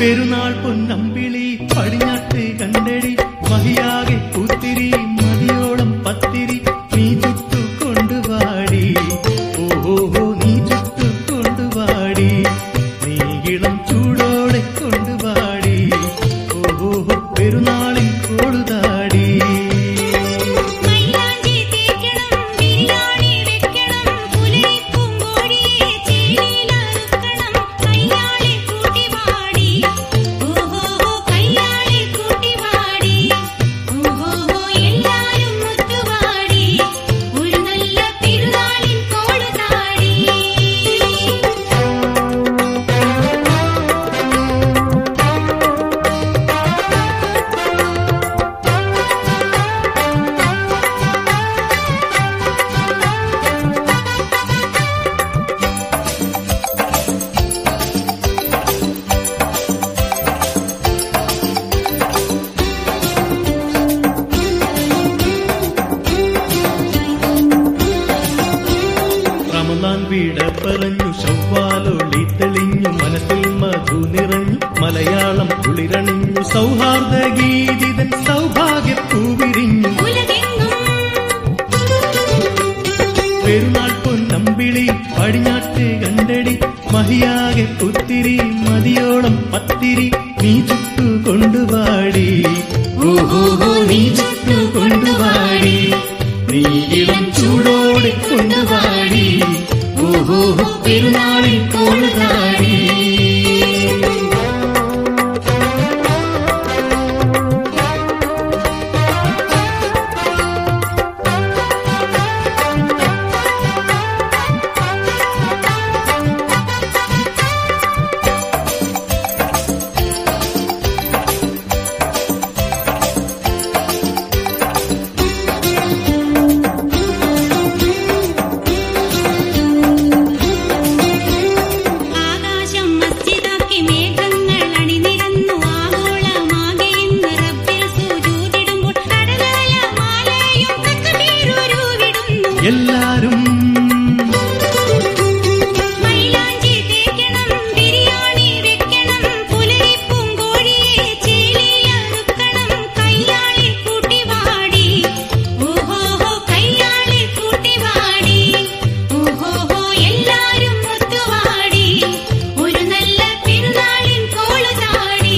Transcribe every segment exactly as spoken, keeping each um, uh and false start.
പെരുന്നാൾ പൊന്നമ്പിളി പടിഞ്ഞാട്ട് കണ്ടടി മഹിയാകെ പൂത്തിരി മതിയോളം പത്തിരി നീ ചുട്ടു കൊണ്ടുവാടി ഓഹോ നീ ചുട്ടു കൊണ്ടുവാടി നീ ഇളം ചൂടോടെ കൊണ്ടുവാടി ഓഹോ പെരുന്നാളിൻ കോളുതാടി വീട പറഞ്ഞു ചൊവ്വാലൊളി തെളിഞ്ഞു മനസ്സിൽ മധു നിറഞ്ഞു മലയാളം കുളിരണിഞ്ഞു സൗഹാർദ്ദ ഗീതിതൻ സൗഭാഗ്യപ്പൂവിരിഞ്ഞു പെരുന്നാൾ പൊന്നമ്പിളി പടിഞ്ഞാട്ട് കണ്ടടി മഹിയാകെ പുത്തിരി മതിയോളം പത്തിരി നീ ചുട്ടു കൊണ്ടുവാടി ഓഹോ നീ ചുട്ടു കൊണ്ടുവാടി നീ ഇളം ചൂടോടെ കൊണ്ടുവാടി ഓഹോ പെരുന്നാളിൻ കോളുതാടി എല്ലാരും മൈലാഞ്ചി തേക്കണം ബിരിയാണി വെക്കണം പുലരിപ്പും കോഴിയെ ചേലിയിലറുക്കണം കയ്യാളി കൂട്ടിവാടി ഓഹോ കയ്യാളി കൂട്ടിവാടി ഓഹോ എല്ലാരും ഒത്തുവാടി ഒരു നല്ല പെരുന്നാളിൻ കോളുതാടി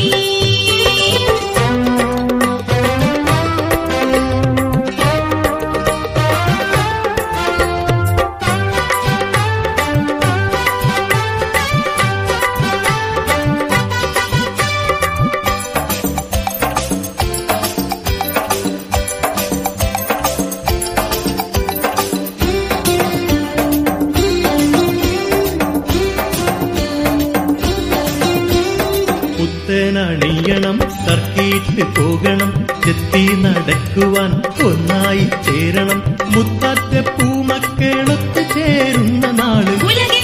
പുത്തനണിയണം സർക്കീട്ട് പോകണം ചെത്തി നടക്കുവാൻ ഒന്നായി ചേരണം മുത്താറ്റ പൂമക്കളൊത്ത് ചേരുന്ന നാള്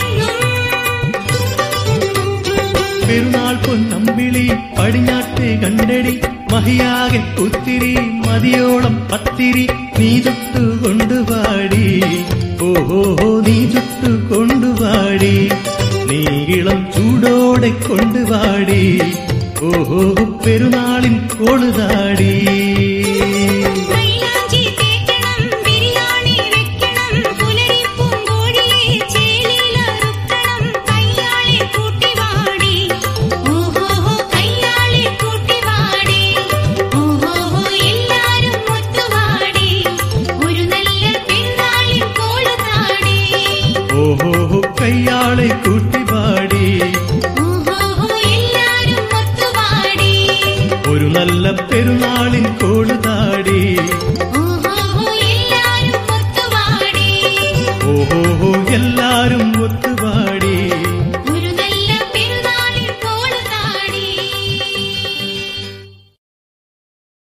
പെരുന്നാൾ പൊന്നമ്പിളി പടിഞ്ഞാട്ട് കണ്ടടി മഹിയാകെ പുത്തിരി മതിയോളം പത്തിരി നീ ചുട്ടു കൊണ്ടുവാടി ഓഹോ നീ ചുട്ടു കൊണ്ടുവാടി നീ ഇളം ചൂടോടെ കൊണ്ടുവാടി ഓഹോ പെരുന്നാളിൻ കോളുതാടി മൈലാഞ്ചി തേക്കണം ബിരിയാണി വെക്കണം പുലരിപ്പും കോഴിയെ ചേലിയിലറുക്കണം കയ്യാളി കൂട്ടിവാടി ഓഹോ കയ്യാളി കൂട്ടിവാടി ഓഹോ എല്ലാരും ഒത്തുവാടി ഒരു നല്ല പെരുന്നാളിൻ കോളുതാടി ഓഹോ കയ്യാളെ കൂട്ടിവാടി ഒരു നല്ല പെരുന്നാളിൻ കോളുതാടി ഓഹോ എല്ലാരും